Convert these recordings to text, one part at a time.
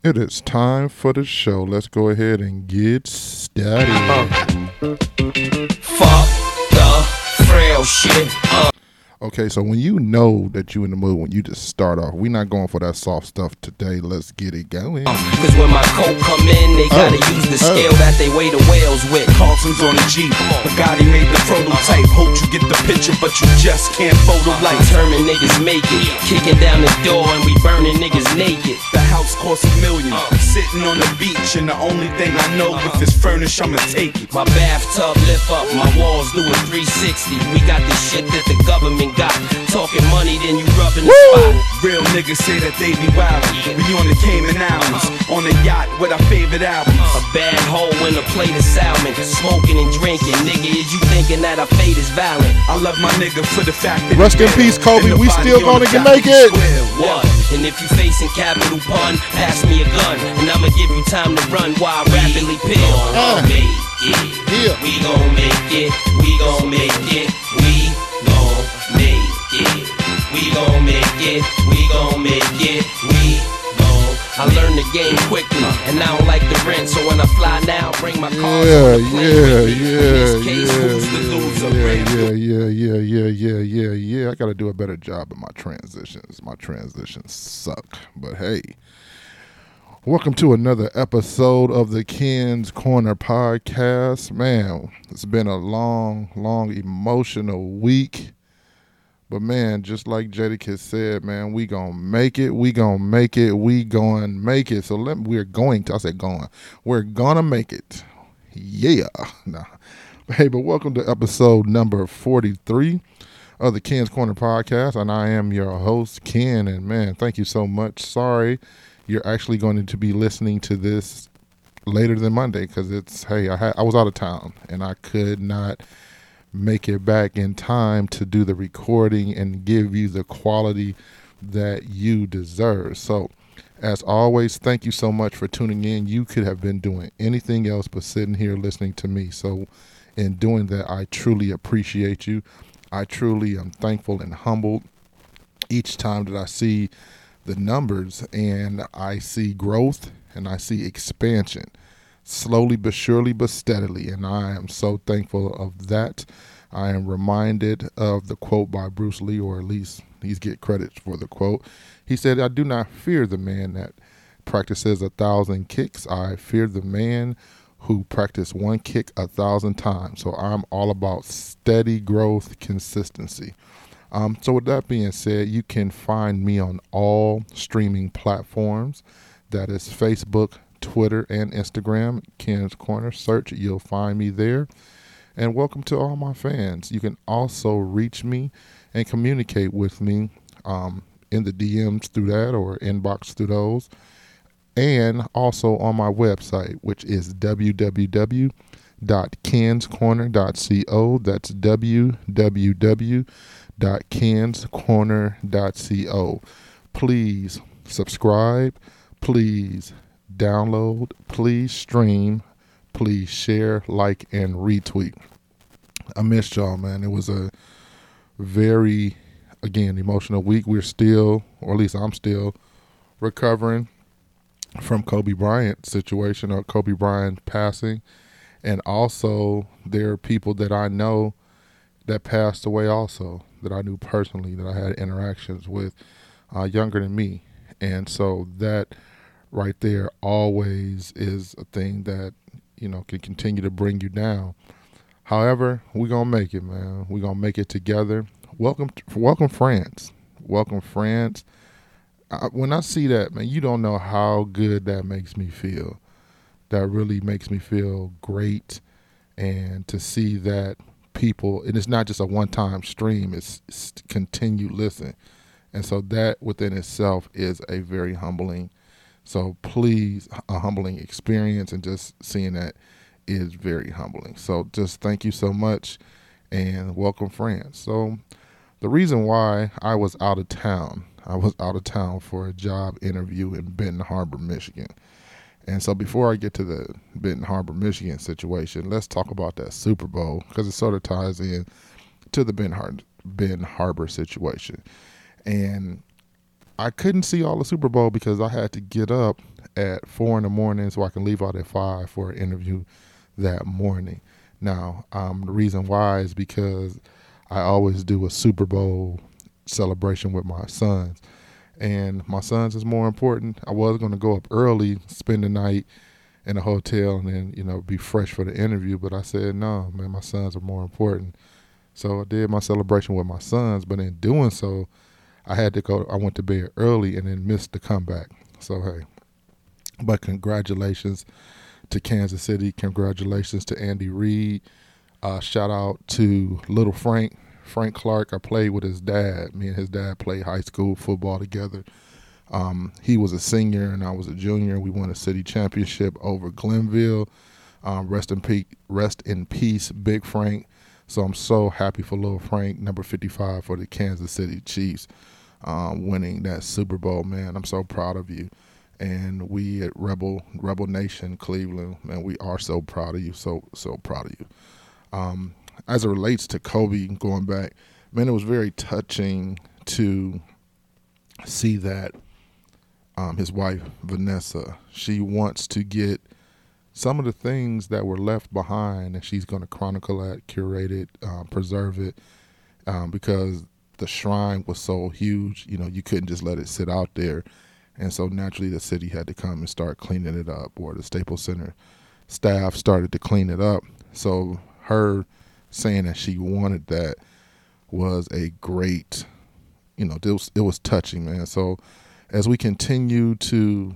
It is time for the show. Let's go ahead and get started. Fuck the frail shit. Okay, so when you know that you in the mood, when you just start off, we're not going for that soft stuff today. Let's get it going. Cause when my coat come in, they gotta use the scale that they weigh the whales with. Carlson's on the Jeep, Bugatti made the prototype. Hope you get the picture, but you just can't photo like. Determined niggas make it, kicking down the door and we burning niggas naked. The house costs $1 million, sitting on the beach, and the only thing I know if it's furnished, I'ma take it. My bathtub lift up, my walls do a 360. We got the shit that the government got. Talking money, then you rubbing the spot. Real niggas say that they be wild. We on the Cayman Islands, on a yacht with our favorite albums. A bad hole in a plate of salmon, smoking and drinking. Nigga, is you thinking that our fate is violent? I love my nigga for the fact that Rest in peace, Kobe. We still gonna make it. What? And if you facing capital pun, pass me a gun, and I'ma give you time to run while I rapidly pill. Make it. Yeah. We gon' make it. We gon' make it. We gon' make it. We gon' make it. We gon' make it. We gon'. I learned the game quickly, and I don't like the rent, so when I fly now, bring my car on the plane with me. In this case, who's the loser? Yeah. I gotta do a better job of my transitions. My transitions suck, but hey. Welcome to another episode of the Ken's Corner podcast. Man, it's been a long, emotional week. But man, just like Jadakiss said, man, we gonna make it. We gonna make it. So we're gonna make it. Yeah. Nah. Hey, but welcome to episode number 43 of the Ken's Corner podcast. And I am your host, Ken. And man, thank you so much. Sorry. You're actually going to be listening to this later than Monday because I was out of town and I could not make it back in time to do the recording and give you the quality that you deserve. So as always, thank you so much for tuning in. You could have been doing anything else but sitting here listening to me. So in doing that, I truly appreciate you. I truly am thankful and humbled each time that I see the numbers and I see growth and I see expansion, slowly but surely but steadily, and I am so thankful of that. I am reminded of the quote by Bruce Lee, or at least he's get credit for the quote. He said, "I do not fear the man that practices 1,000 kicks. I fear the man who practices one kick 1,000 times." So I'm all about steady growth, consistency. So with that being said, you can find me on all streaming platforms. That is Facebook, Twitter, and Instagram. Ken's Corner. Search, you'll find me there. And welcome to all my fans. You can also reach me and communicate with me in the DMs through that or inbox through those. And also on my website, which is www.kenscorner.co. That's www.kenscorner.co. Please subscribe, please download, please stream, please share, like, and retweet. I missed y'all, man. It was a very, again, emotional week. We're still, or at least I'm still, recovering from Kobe Bryant situation, or Kobe Bryant passing. And also there are people that I know that passed away also, that I knew personally, that I had interactions with, younger than me. And so that right there always is a thing that, can continue to bring you down. However, we're going to make it, man. We're going to make it together. Welcome France. Welcome France. When I see that, man, you don't know how good that makes me feel. That really makes me feel great. And to see that people, and it's not just a one-time stream, it's continued listen. And so that within itself is a very humbling, so please, a humbling experience, and just seeing that is very humbling. So just thank you so much and welcome France. So the reason why I was out of town for a job interview in Benton Harbor, Michigan. And so before I get to the Benton Harbor, Michigan situation, let's talk about that Super Bowl, because it sort of ties in to the Benton Harbor situation. And I couldn't see all the Super Bowl because I had to get up at 4 in the morning so I can leave out at 5 for an interview that morning. Now, the reason why is because I always do a Super Bowl celebration with my sons, and my sons is more important. I was going to go up early, spend the night in a hotel, and then be fresh for the interview, but I said no, man, my sons are more important. So I did my celebration with my sons, but in doing so, I went to bed early and then missed the comeback. So hey, but congratulations to Kansas City. Congratulations to Andy Reid. Shout out to little Frank Clark. I played with his dad. Me and his dad played high school football together. He was a senior and I was a junior. We won a city championship over Glenville. Rest in peace, Big Frank. So I'm so happy for little Frank, number 55 for the Kansas City Chiefs, winning that Super Bowl, man. I'm so proud of you. And we at Rebel Nation Cleveland, man, we are so proud of you, so proud of you. As it relates to Kobe going back, man, it was very touching to see that his wife, Vanessa, she wants to get some of the things that were left behind, and she's going to chronicle that, curate it, preserve it, because the shrine was so huge, you couldn't just let it sit out there. And so naturally the city had to come and start cleaning it up, or the Staples Center staff started to clean it up. So her saying that she wanted that was a great, it was touching, man. So as we continue to,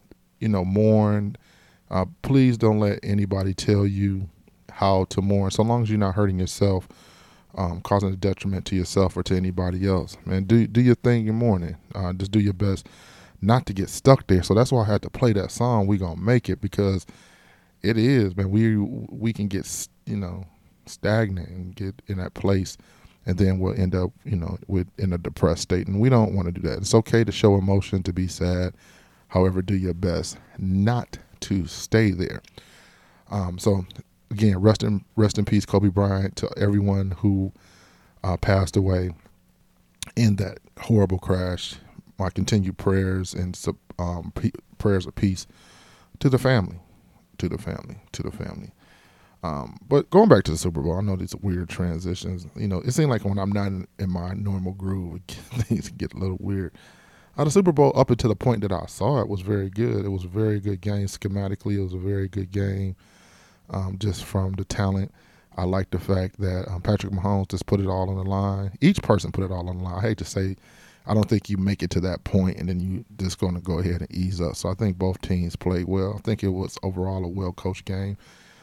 mourn, please don't let anybody tell you how to mourn, so long as you're not hurting yourself, causing a detriment to yourself or to anybody else. Man, do your thing in mourning. Just do your best not to get stuck there. So that's why I had to play that song, We Gonna Make It, because it is, man, we can get, stagnant and get in that place, and then we'll end up, in a depressed state. And we don't want to do that. It's okay to show emotion, to be sad. However, do your best not to stay there. So again, rest in peace, Kobe Bryant, to everyone who passed away in that horrible crash. My continued prayers and prayers of peace to the family. But going back to the Super Bowl, I know these weird transitions. It seems like when I'm not in my normal groove, things get a little weird. The Super Bowl, up until the point that I saw it, was very good. It was a very good game schematically. It was a very good game, just from the talent. I like the fact that Patrick Mahomes just put it all on the line. Each person put it all on the line. I hate to say, I don't think you make it to that point and then you just going to go ahead and ease up. So I think both teams played well. I think it was overall a well-coached game.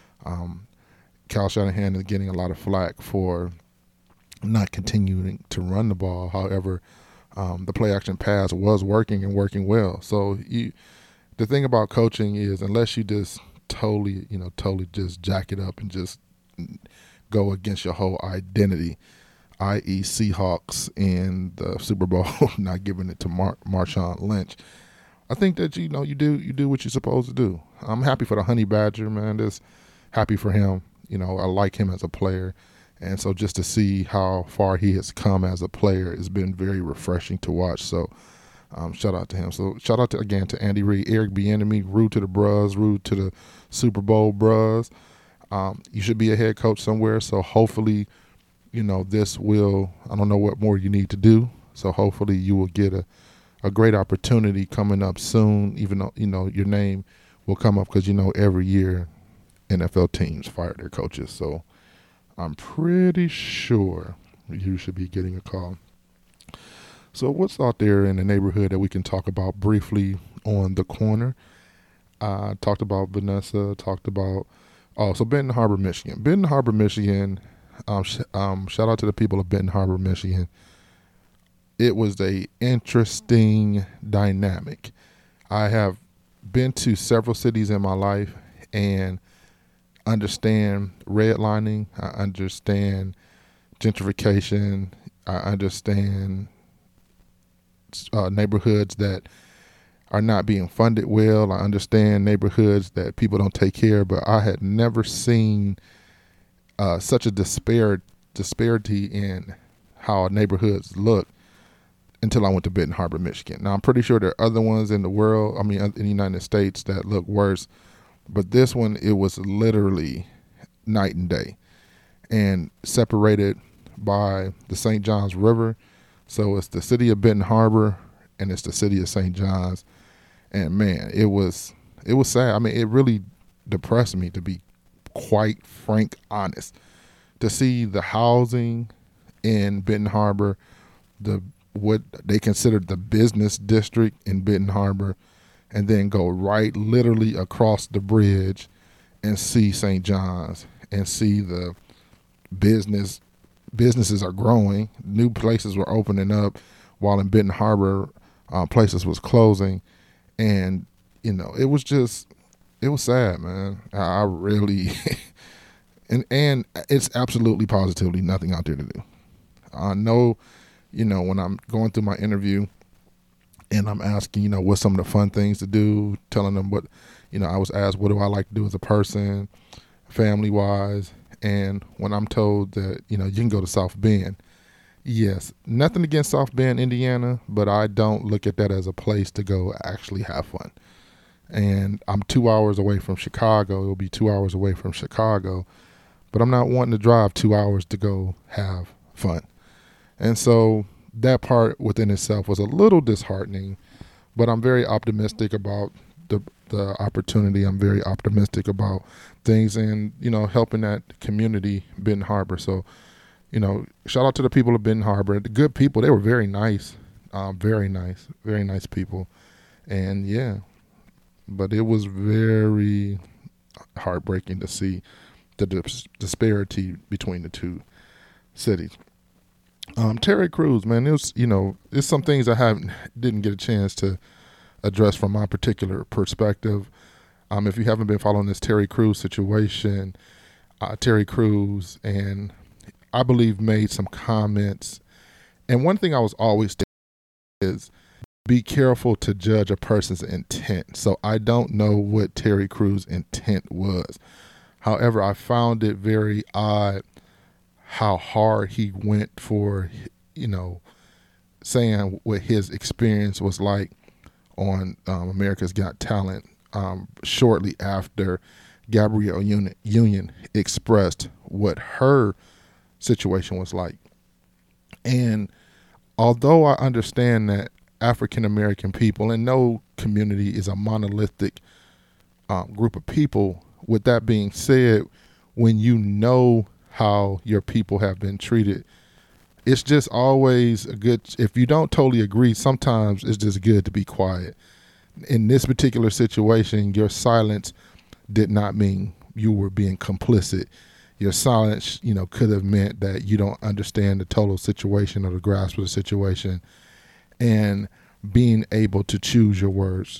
Kyle Shanahan is getting a lot of flack for not continuing to run the ball. However, the play-action pass was working and working well. So the thing about coaching is, unless you just totally just jack it up and just go against your whole identity, i.e. Seahawks and the Super Bowl, not giving it to Marshawn Lynch, I think that you do what you're supposed to do. I'm happy for the Honey Badger, man. Just happy for him. I like him as a player. And so just to see how far he has come as a player has been very refreshing to watch. So shout out to him. So shout out again to Andy Reid, Eric Bieniemy, rude to the Bros, rude to the Super Bowl Bros. You should be a head coach somewhere. So hopefully, this will, I don't know what more you need to do. So hopefully you will get a great opportunity coming up soon, even though, your name will come up because, every year NFL teams fire their coaches. So I'm pretty sure you should be getting a call. So what's out there in the neighborhood that we can talk about briefly on the corner? Talked about Vanessa, so Benton Harbor, Michigan. Shout out to the people of Benton Harbor, Michigan. It was a interesting dynamic. I have been to several cities in my life and understand redlining. I understand gentrification. I understand neighborhoods that are not being funded well. I understand neighborhoods that people don't take care of, but I had never seen such a disparity in how neighborhoods look until I went to Benton Harbor, Michigan. Now, I'm pretty sure there are other ones in the world, in the United States, that look worse. But this one, it was literally night and day, and separated by the St. Johns River. So it's the city of Benton Harbor and it's the city of St. Johns. And man, it was sad. I mean, it really depressed me, to be quite frank, honest, to see the housing in Benton Harbor, what they considered the business district in Benton Harbor, and then go right literally across the bridge and see St. John's and see the businesses are growing. New places were opening up, while in Benton Harbor, places was closing. And, it was sad, man. I really, and it's absolutely positively nothing out there to do. I know, when I'm going through my interview and I'm asking, what's some of the fun things to do, telling them what, I was asked, what do I like to do as a person, family-wise? And when I'm told that, you can go to South Bend, yes, nothing against South Bend, Indiana, but I don't look at that as a place to go actually have fun. And I'm 2 hours away from Chicago. It'll be 2 hours away from Chicago, but I'm not wanting to drive 2 hours to go have fun. And so that part within itself was a little disheartening, but I'm very optimistic about the opportunity. I'm very optimistic about things and, helping that community, Benton Harbor. So, shout out to the people of Benton Harbor. The good people, they were very nice, very nice people. And yeah, but it was very heartbreaking to see the disparity between the two cities. Terry Crews, man, it was, it's some things I didn't get a chance to address from my particular perspective. If you haven't been following this Terry Crews situation, Terry Crews, and I believe made some comments. And one thing I was always is be careful to judge a person's intent. So I don't know what Terry Crews' intent was. However, I found it very odd how hard he went for, saying what his experience was like on America's Got Talent shortly after Gabrielle Union expressed what her situation was like. And although I understand that African American people, and no community is a monolithic group of people, with that being said, when you know how your people have been treated, it's just always a good, if you don't totally agree, sometimes it's just good to be quiet. In this particular situation, your silence did not mean you were being complicit. Your silence, could have meant that you don't understand the total situation or the grasp of the situation, and being able to choose your words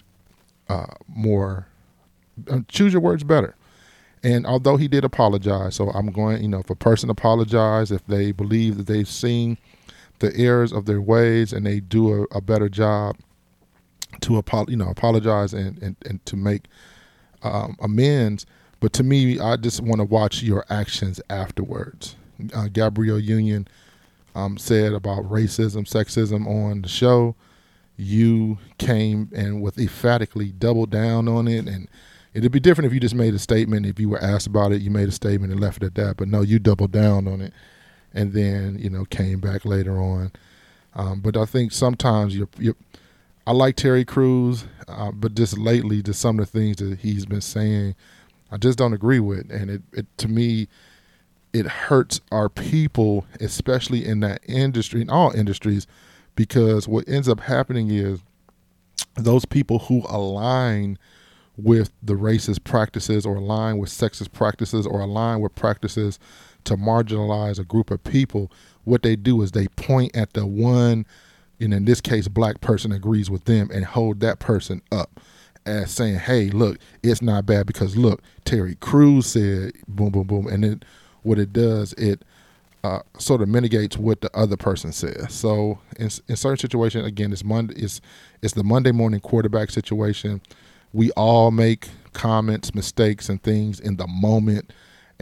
choose your words better. And although he did apologize, so I'm going, if a person apologizes, if they believe that they've seen the errors of their ways and they do a better job to apologize and to make amends. But to me, I just want to watch your actions afterwards. Gabrielle Union said about racism, sexism on the show. You came and with emphatically doubled down on it, and it'd be different if you just made a statement. If you were asked about it, you made a statement and left it at that. But no, you doubled down on it, and then came back later on. But I think sometimes I like Terry Crews, but just lately, just some of the things that he's been saying, I just don't agree with, and it to me, it hurts our people, especially in that industry, in all industries, because what ends up happening is those people who align with the racist practices or align with sexist practices or align with practices to marginalize a group of people, what they do is they point at the one, in this case, black person agrees with them and hold that person up as saying, hey, look, it's not bad because look, Terry Crews said boom, boom, boom. And then what it does, it sort of mitigates what the other person says. So in certain situations, again, it's the Monday morning quarterback situation. We all make comments, mistakes, and things in the moment,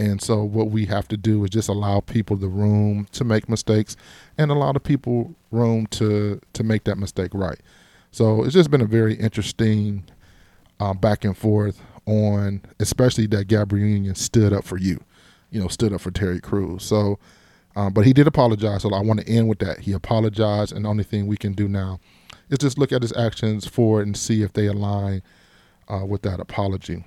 And so what we have to do is just allow people the room to make mistakes and allow the people room to make that mistake right. So it's just been a very interesting back and forth on, especially that Gabrielle Union stood up for stood up for Terry Crews. So, but he did apologize. So I want to end with that. He apologized, and the only thing we can do now is just look at his actions forward and see if they align with that apology.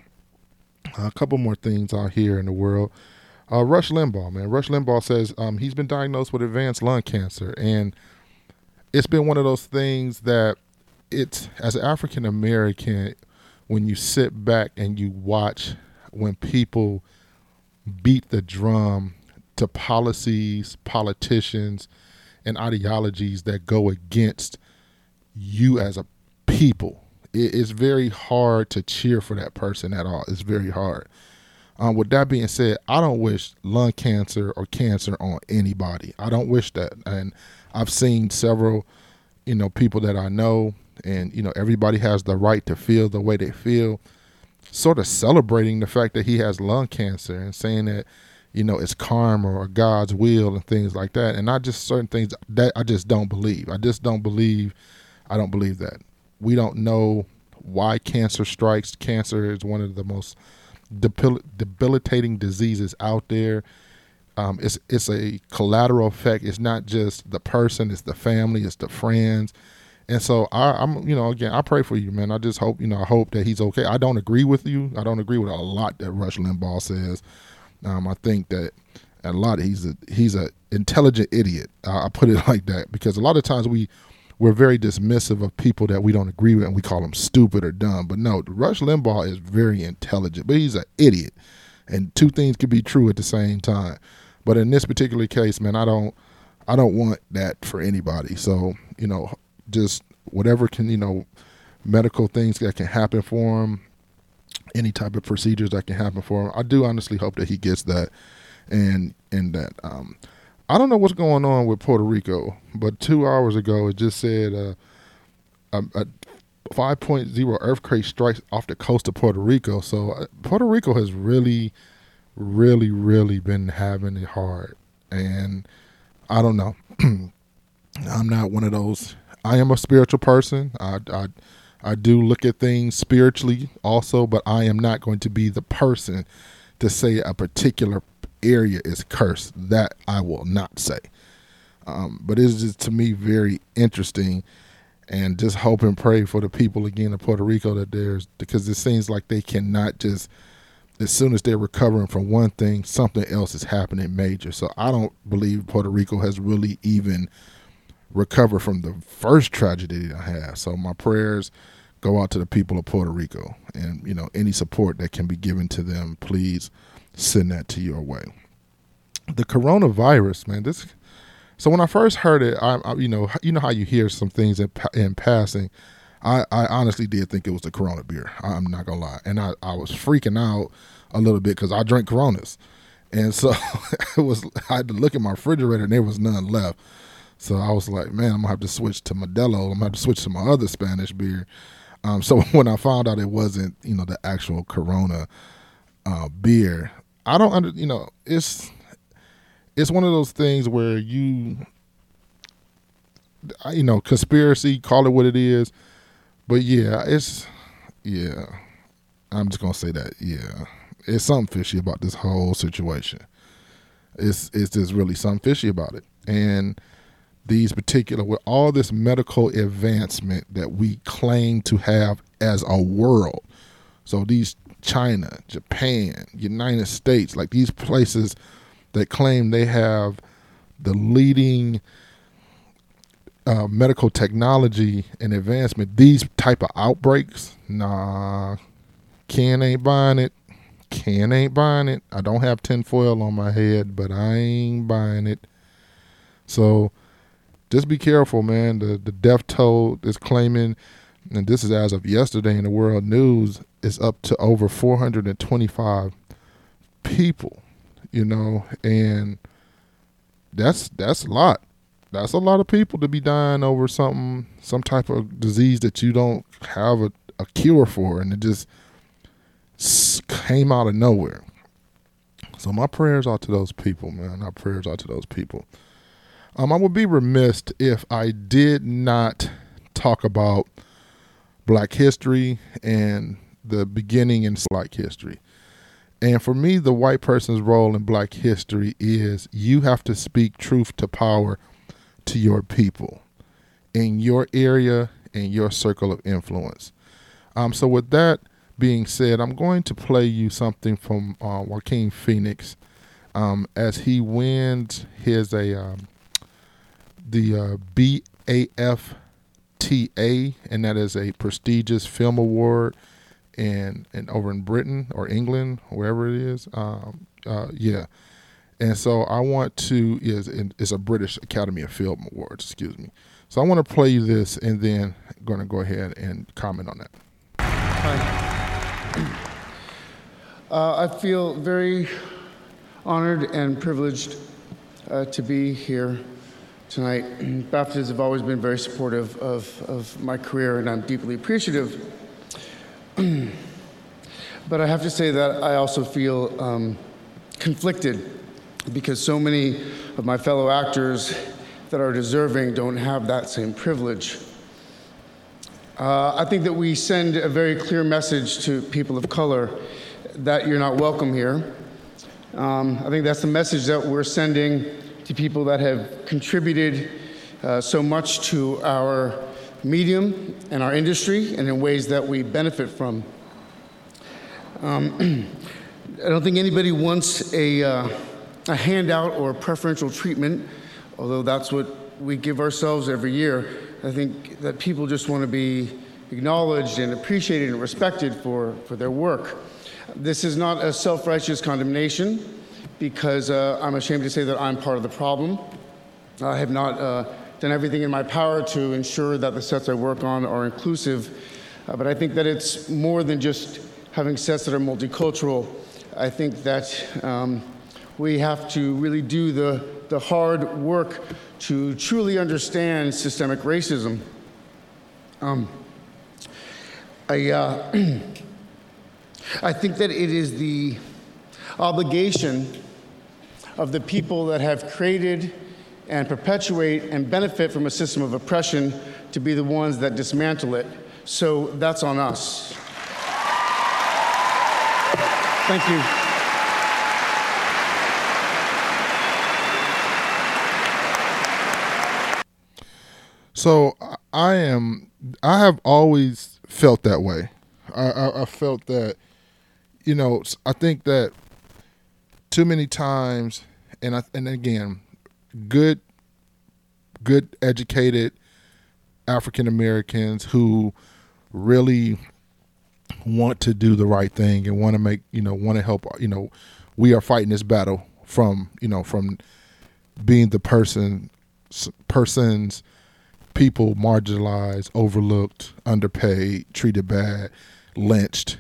A couple more things out here in the world. Rush Limbaugh, man. Rush Limbaugh says he's been diagnosed with advanced lung cancer. And it's been one of those things that it's, as an African American, when you sit back and you watch when people beat the drum to policies, politicians, and ideologies that go against you as a people, it's very hard to cheer for that person at all. It's very hard. With that being said, I don't wish lung cancer or cancer on anybody. I don't wish that. And I've seen several, people that I know, and, everybody has the right to feel the way they feel, sort of celebrating the fact that he has lung cancer and saying that, it's karma or God's will and things like that. And certain things that I just don't believe. I don't believe that. We don't know why cancer strikes. Cancer is one of the most debilitating diseases out there. It's a collateral effect. It's not just the person, it's the family, it's the friends. And so I pray for you, man. I just hope, I hope that he's okay. I don't agree with you. I don't agree with a lot that Rush Limbaugh says. I think that a lot he's a intelligent idiot. I put it like that, because a lot of times we're very dismissive of people that we don't agree with, and we call them stupid or dumb. But no, Rush Limbaugh is very intelligent, but he's an idiot. And two things could be true at the same time. But in this particular case, man, I don't want that for anybody. So, just whatever can, medical things that can happen for him, any type of procedures that can happen for him, I do honestly hope that he gets that. And that, I don't know what's going on with Puerto Rico, but 2 hours ago it just said a 5.0 earthquake strikes off the coast of Puerto Rico. So Puerto Rico has really, really, really been having it hard. And I don't know. I'm not one of those. I am a spiritual person. I do look at things spiritually also, but I am not going to be the person to say a particular area is cursed. That I will not say. But it's just, to me, very interesting, and just hope and pray for the people again of Puerto Rico because it seems like they cannot just, as soon as they're recovering from one thing, something else is happening major. So I don't believe Puerto Rico has really even recovered from the first tragedy that I had. So my prayers go out to the people of Puerto Rico, and any support that can be given to them, please send that to your way. The coronavirus, man. So when I first heard it, I how you hear some things in passing. I honestly did think it was the Corona beer. I'm not gonna lie, and I was freaking out a little bit because I drank Coronas, and so I had to look at my refrigerator and there was none left. So I was like, man, I'm gonna have to switch to Modelo. I'm gonna have to switch to my other Spanish beer. So when I found out it wasn't, the actual Corona beer, I don't it's one of those things where conspiracy, call it what it is. But I'm just gonna say that, it's something fishy about this whole situation. It's just really something fishy about it. And with all this medical advancement that we claim to have as a world, so these China, Japan, United States, like these places that claim they have the leading medical technology and advancement, these type of outbreaks, nah, Ken ain't buying it. I don't have tinfoil on my head, but I ain't buying it. So just be careful, man. The death toll is claiming, and this is as of yesterday in the World News, is up to over 425 people, and that's a lot. That's a lot of people to be dying over some type of disease that you don't have a cure for, and it just came out of nowhere. So my prayers are to those people, man. Our prayers are to those people. I would be remiss if I did not talk about Black history and the beginning in Black history. And for me, the white person's role in Black history is you have to speak truth to power to your people in your area and your circle of influence. So with that being said, I'm going to play you something from Joaquin Phoenix as he wins his the BAFTA, and that is a prestigious film award and over in Britain or England, wherever it is. Yeah. And so I want to, it's a British Academy of Film Awards, excuse me. So I want to play you this and then I'm going to go ahead and comment on that. Hi. I feel very honored and privileged to be here tonight. BAFTAs have always been very supportive of my career, and I'm deeply appreciative. But I have to say that I also feel conflicted because so many of my fellow actors that are deserving don't have that same privilege. I think that we send a very clear message to people of color that you're not welcome here. I think that's the message that we're sending to people that have contributed so much to our medium and our industry and in ways that we benefit from. I don't think anybody wants a handout or preferential treatment, although that's what we give ourselves every year. I think that people just want to be acknowledged and appreciated and respected for their work. This is not a self-righteous condemnation because I'm ashamed to say that I'm part of the problem. I have not done everything in my power to ensure that the sets I work on are inclusive, but I think that it's more than just having sets that are multicultural. I think that we have to really do the hard work to truly understand systemic racism. I think that it is the obligation of the people that have created and perpetuate and benefit from a system of oppression to be the ones that dismantle it. So that's on us. Thank you. So I have always felt that way. I felt that, I think that too many times, and again, good educated African Americans who really want to do the right thing and want to make, want to help, we are fighting this battle from being the person's people marginalized, overlooked, underpaid, treated bad, lynched.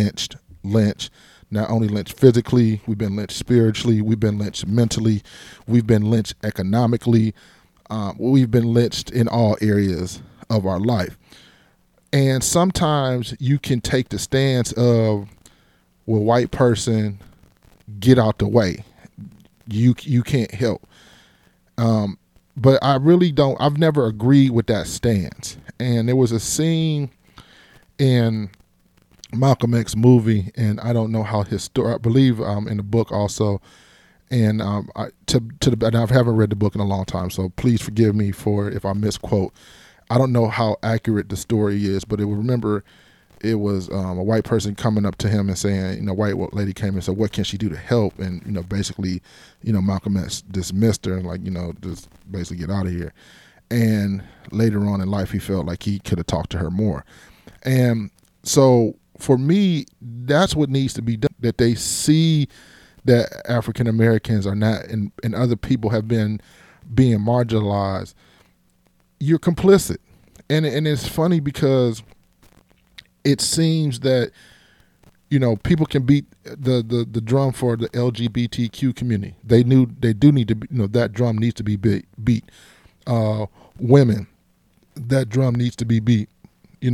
Not only lynched physically, we've been lynched spiritually, we've been lynched mentally, we've been lynched economically, we've been lynched in all areas of our life. And sometimes you can take the stance of, well, white person, get out the way. You can't help. But I really don't, I've never agreed with that stance. And there was a scene in Malcolm X movie, and I don't know how I believe in the book also, and I haven't read the book in a long time, so please forgive me for if I misquote. I don't know how accurate the story is, but it was a white person coming up to him and saying, a white lady came and said, what can she do to help? And, basically, Malcolm X dismissed her and just basically get out of here. And later on in life, he felt like he could have talked to her more. And so for me, that's what needs to be done, that they see that African Americans are not, and other people have been being marginalized. You're complicit. And it's funny because it seems that, people can beat the drum for the LGBTQ community. They do need to be, that drum needs to be beat. Women, that drum needs to be beat.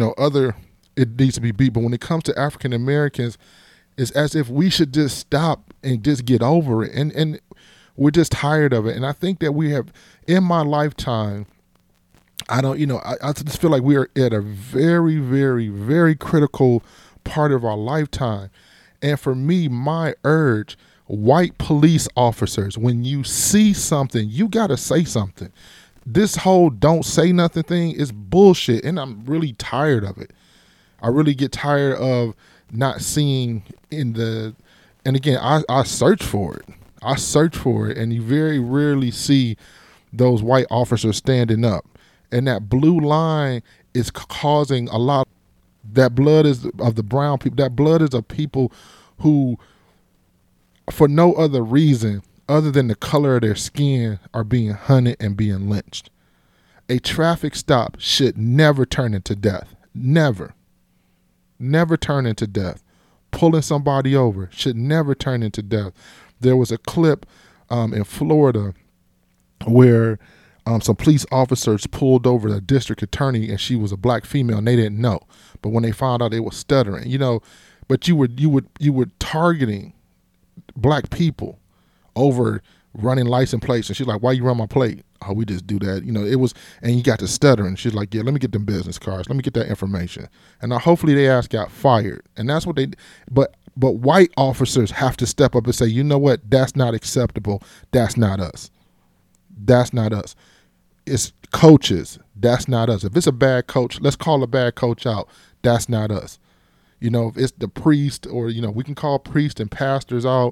It needs to be beat. But when it comes to African Americans, it's as if we should just stop and just get over it. And we're just tired of it. And I think that we have, in my lifetime, I just feel like we are at a very, very, very critical part of our lifetime. And for me, my urge, white police officers, when you see something, you got to say something. This whole don't say nothing thing is bullshit, and I'm really tired of it. I really get tired of not seeing and again, I search for it. And you very rarely see those white officers standing up. And that blue line is causing a lot. That blood is of the brown people. That blood is of people who, for no other reason other than the color of their skin, are being hunted and being lynched. A traffic stop should never turn into death. Never turn into death. Pulling somebody over should never turn into death. There was a clip in Florida where some police officers pulled over the district attorney, and she was a black female, and they didn't know. But when they found out, they were stuttering, but you were targeting black people over running license plates. And she's like, why you run my plate? Oh, we just do that. It was, and you got to stuttering. She's like, yeah, let me get them business cards. Let me get that information. And now hopefully they ass got fired. And that's what but white officers have to step up and say, you know what? That's not acceptable. That's not us. That's not us. It's coaches. That's not us. If it's a bad coach, let's call a bad coach out. That's not us. If it's the priest, or, we can call priests and pastors out,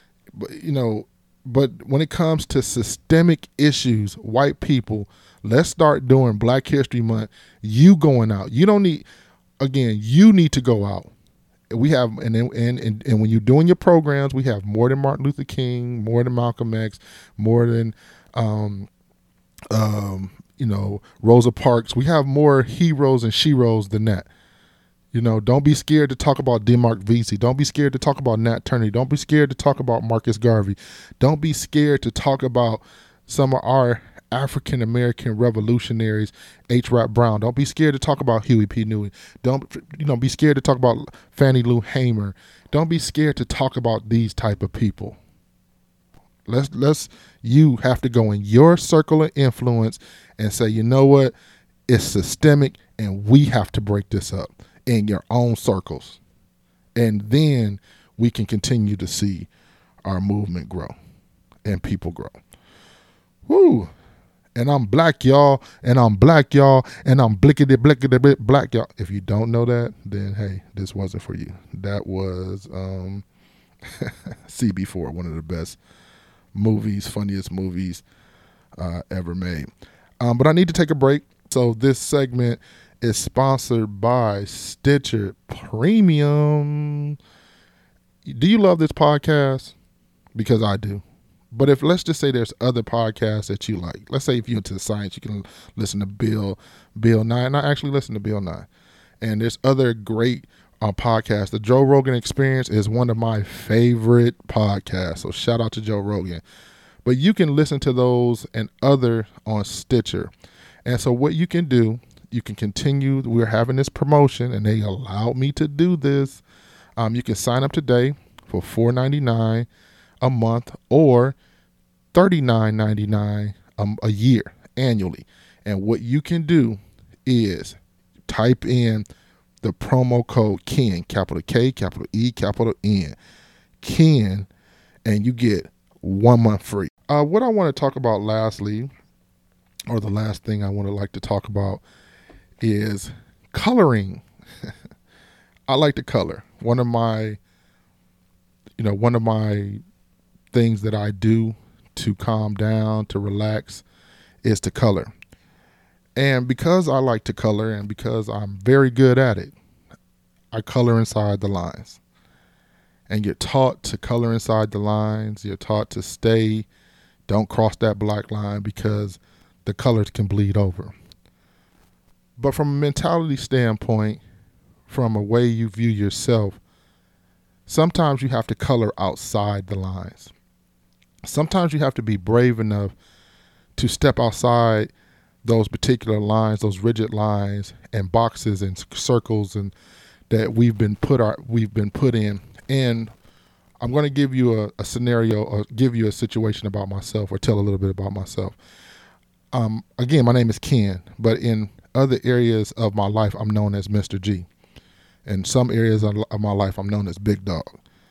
but when it comes to systemic issues, white people, let's start doing Black History Month. You going out. You don't need, again, you need to go out. We have, and when you're doing your programs, we have more than Martin Luther King, more than Malcolm X, more than, Rosa Parks. We have more heroes and sheroes than that. Don't be scared to talk about DeMarc Vesey. Don't be scared to talk about Nat Turner. Don't be scared to talk about Marcus Garvey. Don't be scared to talk about some of our African-American revolutionaries, H. Rap Brown. Don't be scared to talk about Huey P. Newton. Don't be scared to talk about Fannie Lou Hamer. Don't be scared to talk about these type of people. You have to go in your circle of influence and say, you know what? It's systemic, and we have to break this up in your own circles. And then we can continue to see our movement grow and people grow. Woo. And I'm black, y'all. And I'm black, y'all. And I'm blickety black, y'all. If you don't know that, then hey, this wasn't for you. That was CB4, one of the best movies, funniest movies ever made. But I need to take a break. So this segment is sponsored by Stitcher Premium. Do you love this podcast? Because I do. But if, let's just say there's other podcasts that you like. Let's say if you're into science, you can listen to Bill Nye. And I actually listen to Bill Nye. And there's other great podcasts. The Joe Rogan Experience is one of my favorite podcasts. So shout out to Joe Rogan. But you can listen to those and other on Stitcher. And so what you can do, you can continue. We're having this promotion, and they allowed me to do this. You can sign up today for $4.99 a month or $39.99 a year annually. And what you can do is type in the promo code KEN, capital K, capital E, capital N, KEN, and you get 1 month free. What I want to talk about lastly, or the last thing I want to like to talk about, is coloring. I like to color. One of my things that I do to calm down, to relax, is to color. And because I like to color and because I'm very good at it, I color inside the lines. And you're taught to color inside the lines. You're taught to don't cross that black line because the colors can bleed over. But from a mentality standpoint, from a way you view yourself, sometimes you have to color outside the lines. Sometimes you have to be brave enough to step outside those particular lines, those rigid lines and boxes and circles and that we've been put in. And I'm going to give you a scenario or give you a situation about myself or tell a little bit about myself. Again, my name is Ken, but in other areas of my life, I'm known as Mr. G. In some areas of my life, I'm known as Big Dog.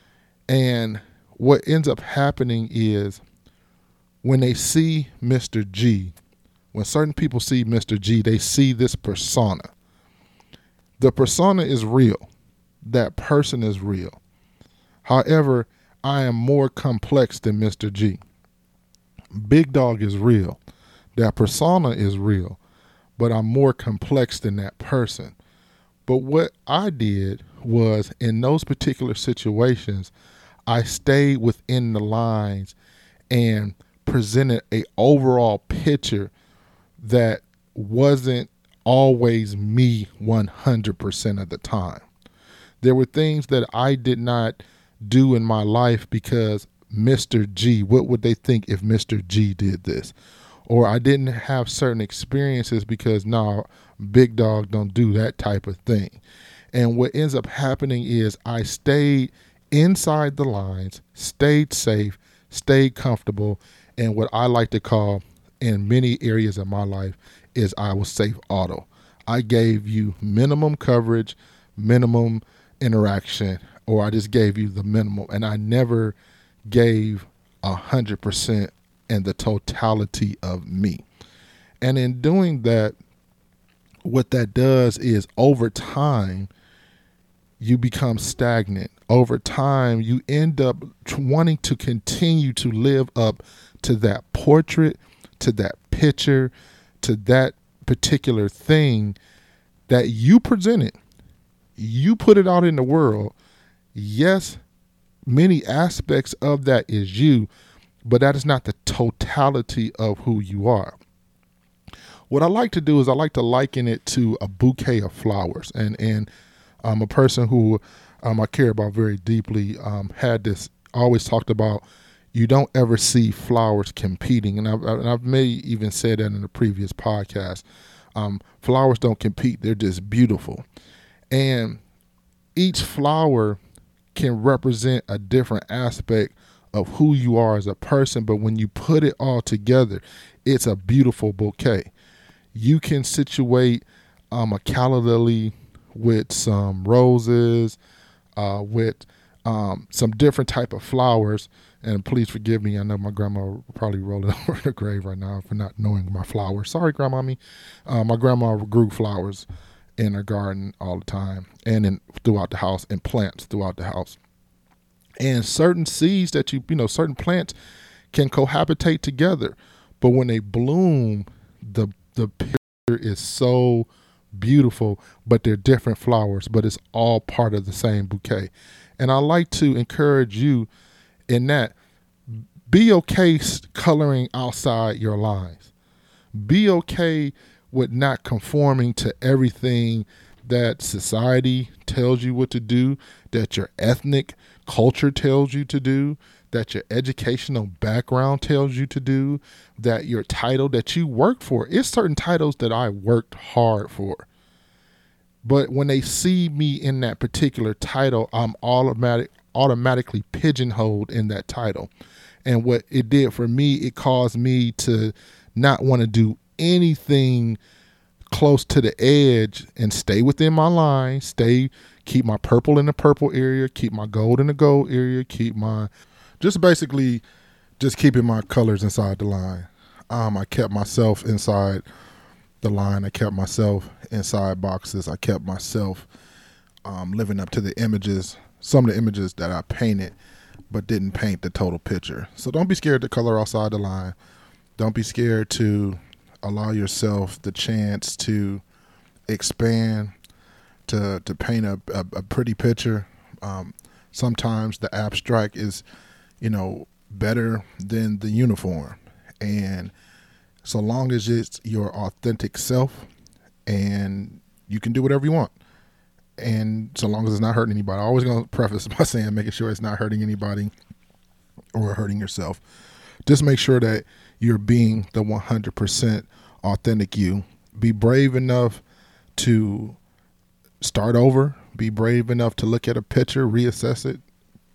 And what ends up happening is when they see Mr. G, when certain people see Mr. G, they see this persona. The persona is real. That person is real. However, I am more complex than Mr. G. Big Dog is real. That persona is real, but I'm more complex than that person. But what I did was, in those particular situations, I stayed within the lines and presented a overall picture that wasn't always me 100% of the time. There were things that I did not do in my life because Mr. G, what would they think if Mr. G did this? Or I didn't have certain experiences because Big Dog don't do that type of thing. And what ends up happening is I stayed inside the lines, stayed safe, stayed comfortable, and what I like to call in many areas of my life is I was safe auto. I gave you minimum coverage, minimum interaction, or I just gave you the minimum, and I never gave 100% and the totality of me. And in doing that, what that does is over time, you become stagnant. Over time, you end up wanting to continue to live up to that portrait, to that picture, to that particular thing that you presented. You put it out in the world. Yes, many aspects of that is you, but that is not the totality of who you are. What I like to do is I like to liken it to a bouquet of flowers. And I'm a person who I care about very deeply, had this, always talked about, you don't ever see flowers competing. And I've may even said that in a previous podcast. Flowers don't compete. They're just beautiful. And each flower can represent a different aspect of who you are as a person, but when you put it all together, it's a beautiful bouquet. You can situate a calla lily with some roses, with some different type of flowers. And please forgive me, I know my grandma will probably roll it over the grave right now for not knowing my flowers. Sorry, grandmommy. My grandma grew flowers in her garden all the time and throughout the house, and plants throughout the house. And certain seeds that certain plants can cohabitate together. But when they bloom, the picture is so beautiful, but they're different flowers, but it's all part of the same bouquet. And I like to encourage you in that, be okay coloring outside your lines. Be okay with not conforming to everything that society tells you what to do, that your ethnic culture tells you to do, that your educational background tells you to do, that your title that you work for. It's certain titles that I worked hard for. But when they see me in that particular title, I'm automatically pigeonholed in that title. And what it did for me, it caused me to not want to do anything close to the edge and stay within my line, keep my purple in the purple area, keep my gold in the gold area, keeping my colors inside the line. I kept myself inside the line. I kept myself inside boxes. I kept myself living up to the images, some of the images that I painted, but didn't paint the total picture. So don't be scared to color outside the line. Don't be scared to allow yourself the chance to expand, to paint a pretty picture. Sometimes the abstract is, better than the uniform. And so long as it's your authentic self, and you can do whatever you want. And so long as it's not hurting anybody. I'm always going to preface by saying, making sure it's not hurting anybody or hurting yourself. Just make sure that you're being the 100% authentic you. Be brave enough to start over. Be brave enough to look at a picture, reassess it,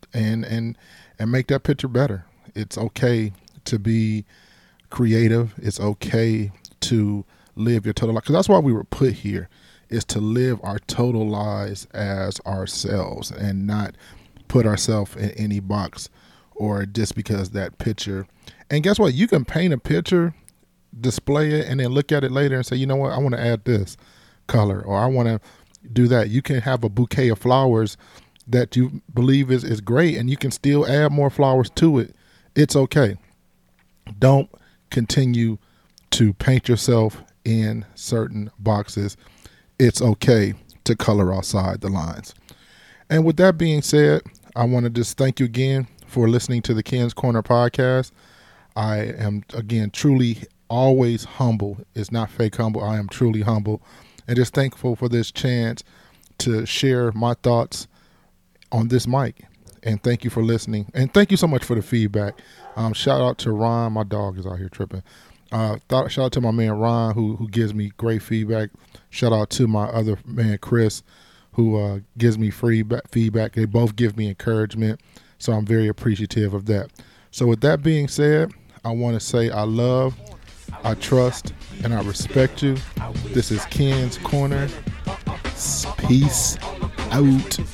and make that picture better. It's okay to be creative. It's okay to live your total life, because that's why we were put here, is to live our total lives as ourselves and not put ourselves in any box or just because that picture. And guess what? You can paint a picture, display it, and then look at it later and say, you know what, I want to add this color, or I want to do that. You can have a bouquet of flowers that you believe is great, and you can still add more flowers to it. It's okay. Don't continue to paint yourself in certain boxes. It's okay to color outside the lines. And with that being said, I want to just thank you again for listening to the Ken's Corner podcast. I am, again, truly always humble. It's not fake humble. I am truly humble and just thankful for this chance to share my thoughts on this mic. And thank you for listening. And thank you so much for the feedback. Shout out to Ron. My dog is out here tripping. Shout out to my man Ron, who gives me great feedback. Shout out to my other man Chris, who gives me free feedback. They both give me encouragement, so I'm very appreciative of that. So with that being said, I want to say I love, I trust, and I respect you. This is Ken's Corner. Peace out.